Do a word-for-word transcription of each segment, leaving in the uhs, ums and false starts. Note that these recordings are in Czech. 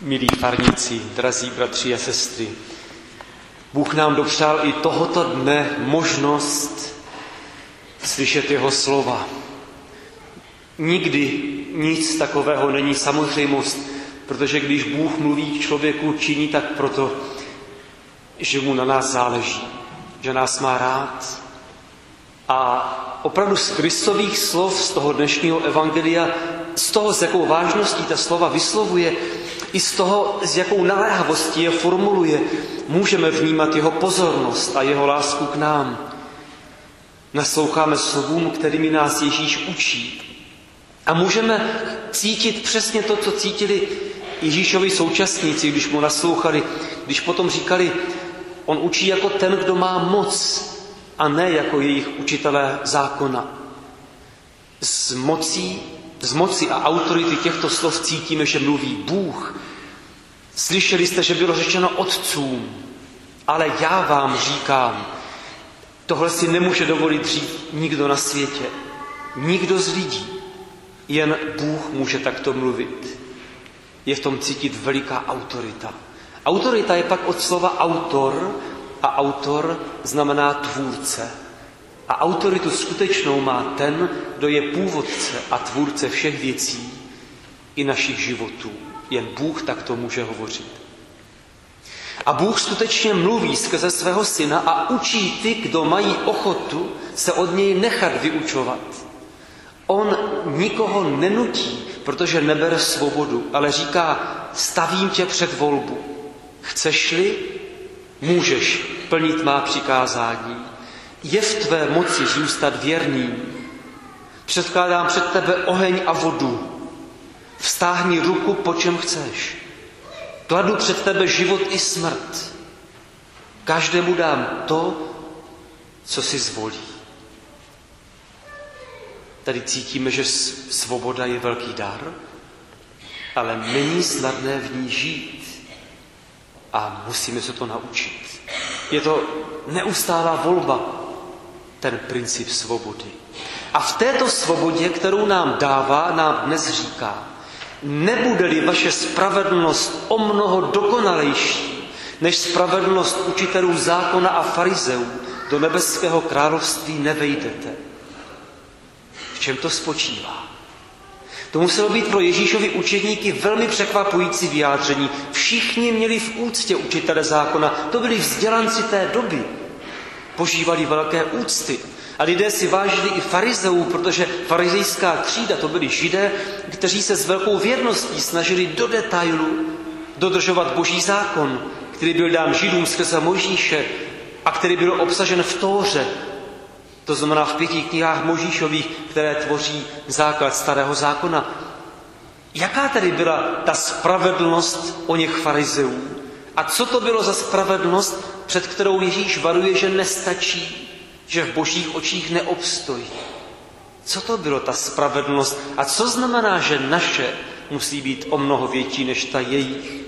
Milí farníci, drazí bratři a sestry, Bůh nám dopřál i tohoto dne možnost slyšet jeho slova. Nikdy nic takového není samozřejmost, protože když Bůh mluví k člověku, činí tak proto, že mu na nás záleží, že nás má rád. A opravdu z Kristových slov, z toho dnešního evangelia, z toho, s jakou vážností ta slova vyslovuje, i z toho, s jakou naléhavostí je formuluje, můžeme vnímat jeho pozornost a jeho lásku k nám. Nasloucháme slovům, kterými nás Ježíš učí. A můžeme cítit přesně to, co cítili Ježíšovi současníci, když mu naslouchali, když potom říkali, on učí jako ten, kdo má moc, a ne jako jejich učitelé zákona. Z mocí, z moci a autority těchto slov cítíme, že mluví Bůh. Slyšeli jste, že bylo řečeno otcům, ale já vám říkám, tohle si nemůže dovolit říct nikdo na světě, nikdo z lidí, jen Bůh může takto mluvit. Je v tom cítit veliká autorita. Autorita je pak od slova autor, a autor znamená tvůrce. A autoritu skutečnou má ten, kdo je původce a tvůrce všech věcí i našich životů. Jen Bůh takto může hovořit. A Bůh skutečně mluví skrze svého syna a učí ty, kdo mají ochotu se od něj nechat vyučovat. On nikoho nenutí, protože nebere svobodu, ale říká, stavím tě před volbu. Chceš-li, můžeš plnit má přikázání. Je v tvé moci zůstat věrným. Předkládám před tebe oheň a vodu. Vztáhni ruku, po čem chceš. Kladu před tebe život i smrt. Každému dám to, co si zvolí. Tady cítíme, že svoboda je velký dar, ale není snadné v ní žít. A musíme se to naučit. Je to neustálá volba, ten princip svobody. A v této svobodě, kterou nám dává, nám dnes říká, nebude-li vaše spravedlnost o mnoho dokonalejší než spravedlnost učitelů zákona a farizeů, do nebeského království nevejdete. V čem to spočívá? To muselo být pro Ježíšovi učedníky velmi překvapující vyjádření. Všichni měli v úctě učitele zákona, to byli vzdělanci té doby. Požívali velké úcty. A lidé si vážili i farizeů, protože farizejská třída, to byli Židé, kteří se s velkou věrností snažili do detailu dodržovat Boží zákon, který byl dán Židům skrze Mojžíše a který byl obsažen v Tóře, to znamená v pěti knihách Mojžíšových, které tvoří základ starého zákona. Jaká tedy byla ta spravedlnost o něch farizeů? A co to bylo za spravedlnost, před kterou Ježíš varuje, že nestačí, že v Božích očích neobstojí? Co to bylo ta spravedlnost? A co znamená, že naše musí být o mnoho větší než ta jejich?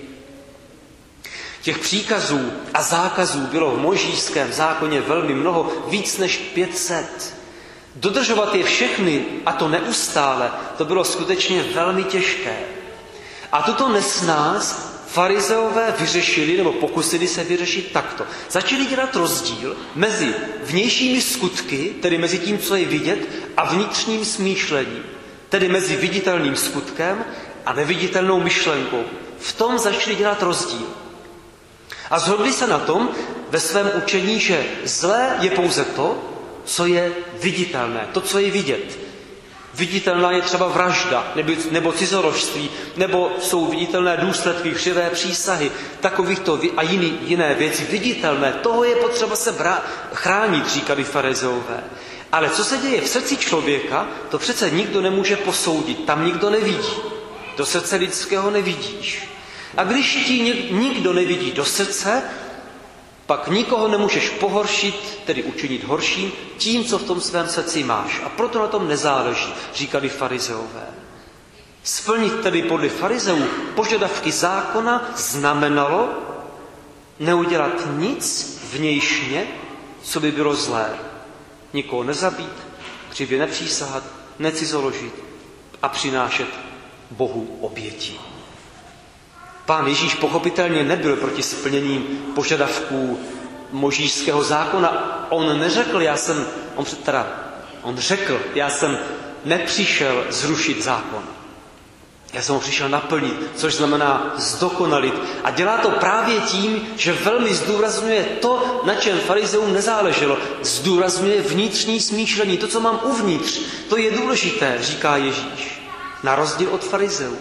Těch příkazů a zákazů bylo v mojžíšském zákoně velmi mnoho, víc než pět set. Dodržovat je všechny, a to neustále, to bylo skutečně velmi těžké. A tuto nesnáz farizeové vyřešili, nebo pokusili se vyřešit takto. Začali dělat rozdíl mezi vnějšími skutky, tedy mezi tím, co je vidět, a vnitřním smýšlením, tedy mezi viditelným skutkem a neviditelnou myšlenkou. V tom začali dělat rozdíl. A shodli se na tom ve svém učení, že zlé je pouze to, co je viditelné, to, co je vidět. Viditelná je třeba vražda, nebo, nebo cizoložství, nebo jsou viditelné důsledky křivé přísahy, takovýchto a jiný, jiné věci viditelné. Toho je potřeba se brá, chránit, říkali farizeové. Ale co se děje v srdci člověka, to přece nikdo nemůže posoudit, tam nikdo nevidí. Do srdce lidského nevidíš. A když ti nikdo nevidí do srdce, pak nikoho nemůžeš pohoršit, tedy učinit horším, tím, co v tom svém srdci máš. A proto na tom nezáleží, říkali farizeové. Splnit tedy podle farizeů požadavky zákona znamenalo neudělat nic vnějšně, co by bylo zlé. Nikoho nezabít, křivě nepřísahat, necizoložit a přinášet Bohu oběti. Pán Ježíš pochopitelně nebyl proti splnění požadavků možíšského zákona. On neřekl, já jsem, on, teda, on řekl, já jsem nepřišel zrušit zákon. Já jsem ho přišel naplnit, což znamená zdokonalit. A dělá to právě tím, že velmi zdůrazňuje to, na čem farizeům nezáleželo. Zdůrazňuje vnitřní smýšlení, to, co mám uvnitř. To je důležité, říká Ježíš. Na rozdíl od farizeů.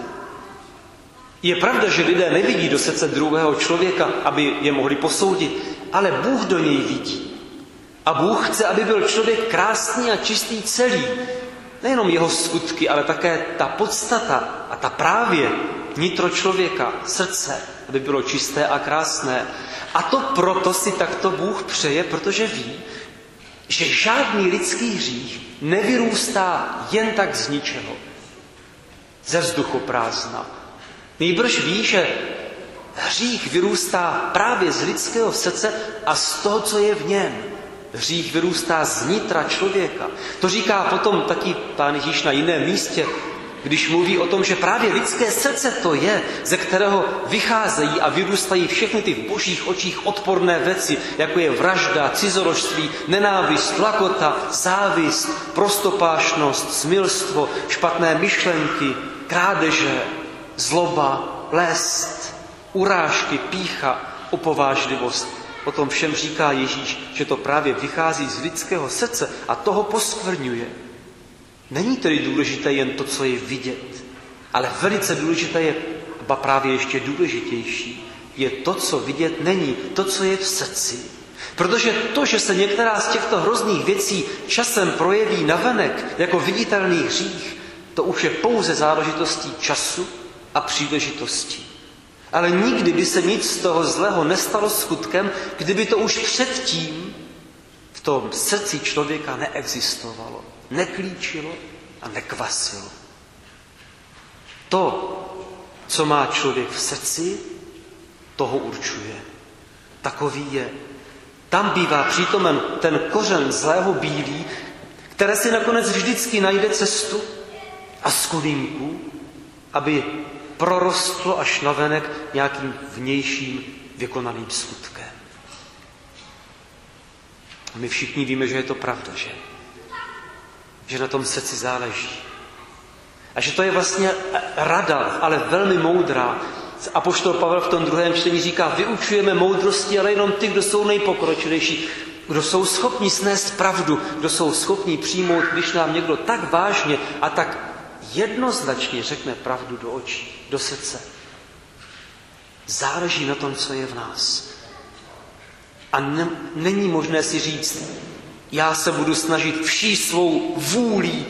Je pravda, že lidé nevidí do srdce druhého člověka, aby je mohli posoudit, ale Bůh do něj vidí. A Bůh chce, aby byl člověk krásný a čistý celý. Nejenom jeho skutky, ale také ta podstata a ta právě nitro člověka, srdce, aby bylo čisté a krásné. A to proto si takto Bůh přeje, protože ví, že žádný lidský hřích nevyrůstá jen tak z ničeho, ze vzduchoprázdna. Nýbrž ví, že hřích vyrůstá právě z lidského srdce a z toho, co je v něm. Hřích vyrůstá z nitra člověka. To říká potom taky Pán Ježíš na jiném místě, když mluví o tom, že právě lidské srdce to je, ze kterého vycházejí a vyrůstají všechny ty v božích očích odporné věci, jako je vražda, cizoložství, nenávist, lakota, závist, prostopášnost, smilstvo, špatné myšlenky, krádeže, zloba, lest, urážky, pýcha, opovážlivost. O tom všem říká Ježíš, že to právě vychází z lidského srdce a toho poskvrňuje. Není tedy důležité jen to, co je vidět, ale velice důležité je, ba právě ještě důležitější, je to, co vidět není, to, co je v srdci. Protože to, že se některá z těchto hrozných věcí časem projeví navenek jako viditelný hřích, to už je pouze záležitostí času a příležitosti. Ale nikdy by se nic z toho zlého nestalo skutkem, kdyby to už předtím v tom srdci člověka neexistovalo, neklíčilo a nekvasilo. To, co má člověk v srdci, toho určuje. Takový je. Tam bývá přítomen ten kořen zlého bílý, které si nakonec vždycky najde cestu a skulinku, aby prorostlo až navenek nějakým vnějším vykonaným skutkem. My všichni víme, že je to pravda, že? Že na tom srdci záleží. A že to je vlastně rada, ale velmi moudrá. Apoštol Pavel v tom druhém čtení říká, vyučujeme moudrosti, ale jenom ty, kdo jsou nejpokročilejší, kdo jsou schopni snést pravdu, kdo jsou schopni přijmout, když nám někdo tak vážně a tak jednoznačně řekne pravdu do očí, do srdce. Záleží na tom, co je v nás. A ne, není možné si říct, já se budu snažit vší svou vůlí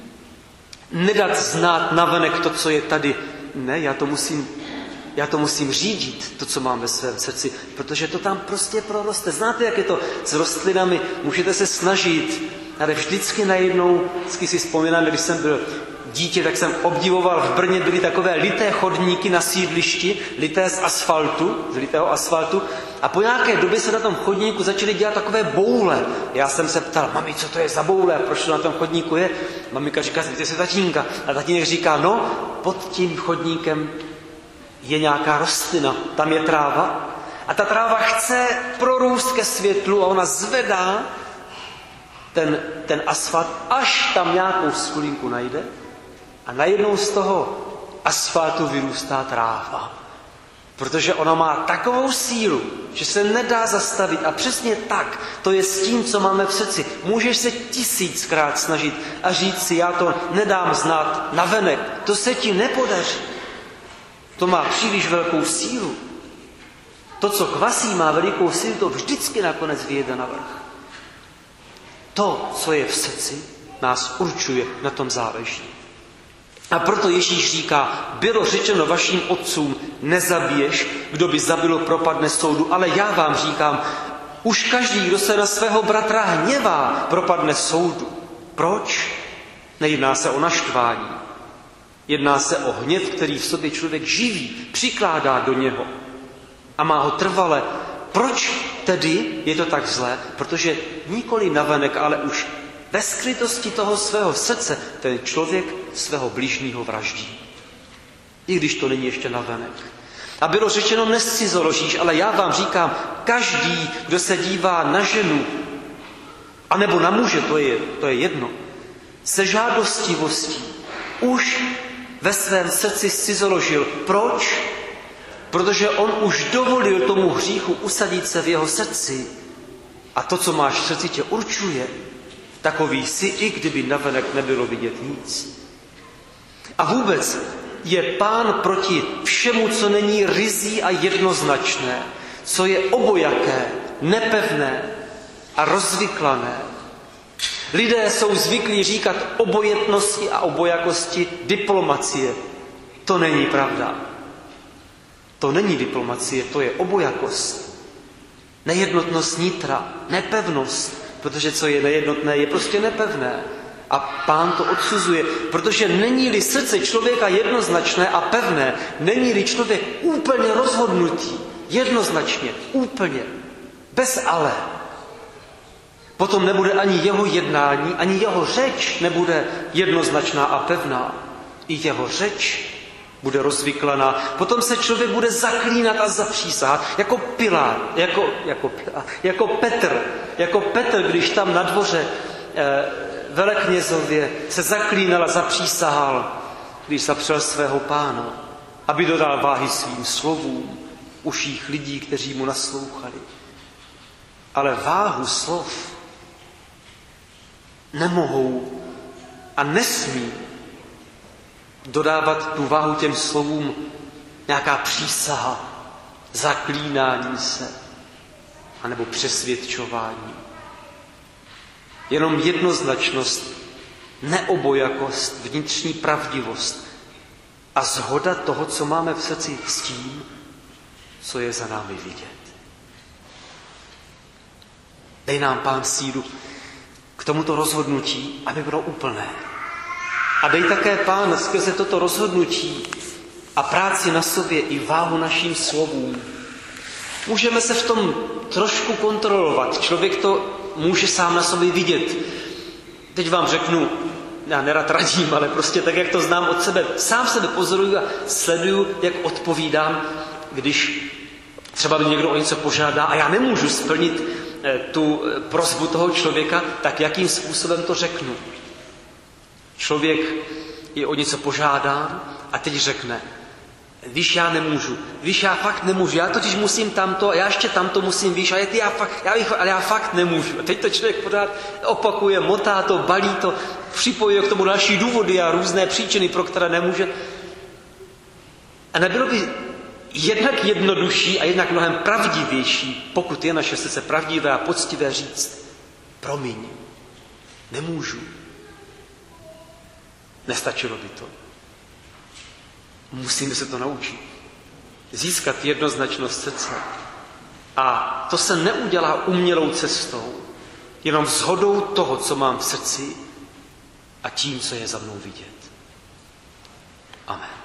nedat znát navenek to, co je tady. Ne, já to musím, já to musím řídit, to, co mám ve svém srdci, protože to tam prostě proroste. Znáte, jak je to s rostlinami? Můžete se snažit, ale vždycky najednou, vždycky si vzpomínám, když jsem byl dítě, tak jsem obdivoval, v Brně byly takové lité chodníky na sídlišti, lité z asfaltu, z litého asfaltu, a po nějaké době se na tom chodníku začaly dělat takové boule. Já jsem se ptal, mami, co to je za boule, proč to na tom chodníku je? Mamika říká, zvíte se tatínka. A tatínek říká, no, pod tím chodníkem je nějaká rostlina, tam je tráva a ta tráva chce prorůst ke světlu a ona zvedá ten, ten asfalt, až tam nějakou skulinku najde a najednou z toho asfaltu vyrůstá tráva. Protože ona má takovou sílu, že se nedá zastavit a přesně tak to je s tím, co máme v srdci. Můžeš se tisíckrát snažit a říct si, já to nedám znát navenek. To se ti nepodaří. To má příliš velkou sílu. To, co kvasí, má velikou sílu, to vždycky nakonec vyjede na vrch. To, co je v srdci, nás určuje, na tom záleží. A proto Ježíš říká, bylo řečeno vašim otcům, nezabiješ, kdo by zabil, propadne soudu, ale já vám říkám, už každý, kdo se na svého bratra hněvá, propadne soudu. Proč? Nejedná se o naštvání. Jedná se o hněv, který v sobě člověk živí, přikládá do něho a má ho trvale. Proč tedy je to tak zlé? Protože nikoli navenek, ale už ve skrytosti toho svého srdce ten člověk svého bližního vraždí. I když to není ještě navenek. A bylo řečeno, nescizoložíš, ale já vám říkám, každý, kdo se dívá na ženu, anebo na muže, to je, to je jedno, se žádostivostí už ve svém srdci scizoložil. Proč? Protože on už dovolil tomu hříchu usadit se v jeho srdci. A to, co máš v srdci, tě určuje. Takový jsi, i kdyby navenek nebylo vidět nic. A vůbec je Pán proti všemu, co není ryzí a jednoznačné, co je obojaké, nepevné a rozvyklané. Lidé jsou zvyklí říkat obojetnosti a obojakosti diplomacie. To není pravda. To není diplomacie, to je obojakost. Nejednotnost nitra, nepevnost, protože co je nejednotné, je prostě nepevné. A Pán to odsuzuje, protože není-li srdce člověka jednoznačné a pevné, není-li člověk úplně rozhodnutý, jednoznačně, úplně, bez ale, potom nebude ani jeho jednání, ani jeho řeč nebude jednoznačná a pevná. I jeho řeč bude rozvyklaná. Potom se člověk bude zaklínat a zapřísahat, jako Pilát, jako, jako, jako Petr, jako Petr, když tam na dvoře eh, veleknězově se zaklínal a zapřísahal, když zapřel svého Pána, aby dodal váhy svým slovům, uších lidí, kteří mu naslouchali. Ale váhu slov nemohou a nesmí dodávat tu váhu těm slovům nějaká přísaha, zaklínání se, anebo přesvědčování. Jenom jednoznačnost, neobojakost, vnitřní pravdivost a shoda toho, co máme v srdci, s tím, co je za námi vidět. Dej nám, Pán, sílu k tomuto rozhodnutí, aby bylo úplné. A dej také, Pán, skrze toto rozhodnutí a práci na sobě i váhu našim slovům. Můžeme se v tom trošku kontrolovat. Člověk to může sám na sobě vidět. Teď vám řeknu, já nerad radím, ale prostě tak, jak to znám od sebe. Sám sebe pozoruju a sleduju, jak odpovídám, když třeba mě někdo o něco požádá a já nemůžu splnit tu prosbu toho člověka, tak jakým způsobem to řeknu. Člověk je o něco požádán a teď řekne, víš, já nemůžu, víš, já fakt nemůžu, já totiž musím tamto, já ještě tamto musím, víš, a já, fakt, já bych, ale já fakt nemůžu. A teď to člověk pořád opakuje, motá to, balí to, připojuje k tomu další důvody a různé příčiny, pro které nemůže. A nebylo by jednak jednodušší a jednak mnohem pravdivější, pokud je naše srdce pravdivé a poctivé, říct, promiň, nemůžu. Nestačilo by to. Musíme se to naučit. Získat jednoznačnost srdce. A to se neudělá umělou cestou, jenom shodou toho, co mám v srdci a tím, co je za mnou vidět. Amen.